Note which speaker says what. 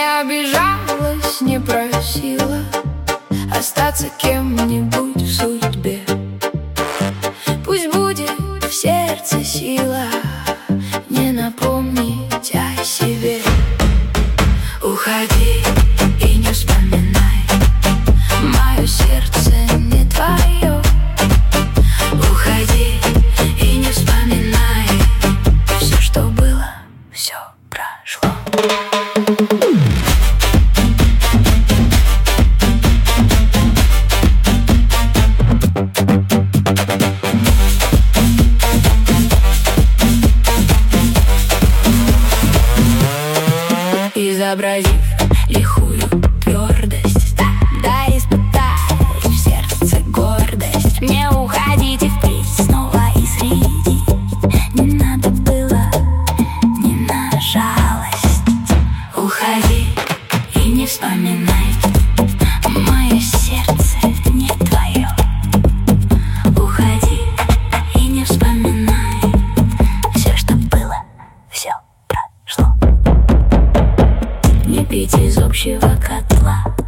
Speaker 1: Не обижалась, не просила остаться кем-нибудь в судьбе. Пусть будет в сердце сила не напомнить о себе. Уходи и не вспоминай, мое сердце не твое. Уходи и не вспоминай, все, что было, все прошло. Изобразив лихую твердость, да испытать в сердце гордость. Не уходите впредь снова и среди. Не надо было ни на жалость. Уходи и не вспоминай, мое сердце не твое. Уходи и не вспоминай, все, что было, все прошло. Не пить из общего котла.